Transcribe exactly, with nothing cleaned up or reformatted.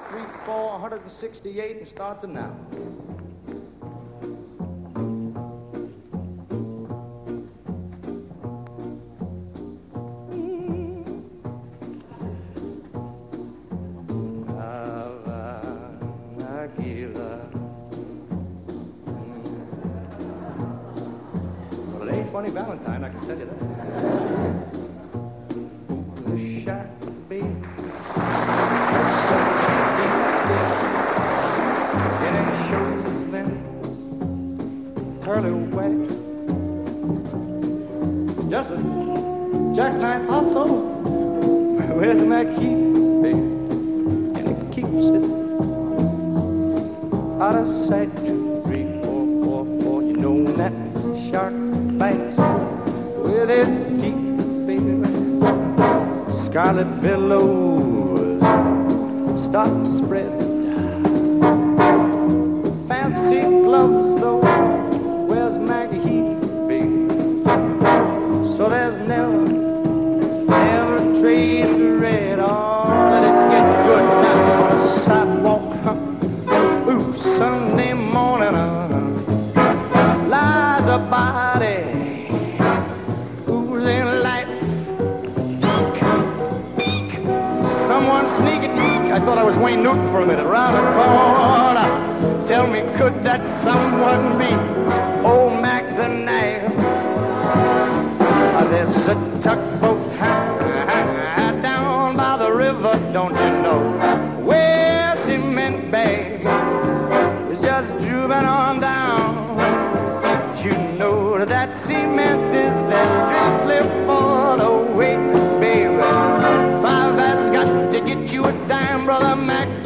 three, four, one hundred sixty-eight, and start the now. Well, it ain't funny Valentine, I can tell you that. Ooh, the shot, baby. It ain't shows them pearly white. Just a jackknife also. Where's my Keith, baby? And it keeps it out of sight. Two, three, four, four, four. You know when that shark bites with its teeth, baby, scarlet billows start to spread. Fancy gloves, though, where's Maggie Heath, baby? So there's never, never a trace of red. Oh, let it get good now on the sidewalk. Huh? Ooh, Sunday morning, uh, lies a body oozing life. Someone sneaking. I thought I was Wayne Newton for a minute. Around the corner, tell me, could that someone be old Mac the Knife? Uh, there's a tugboat down by the river, don't you know, where cement bag is just drooping on down. You know that cement is there strictly for the weight, baby. Five has got to get you a dime, brother Mac.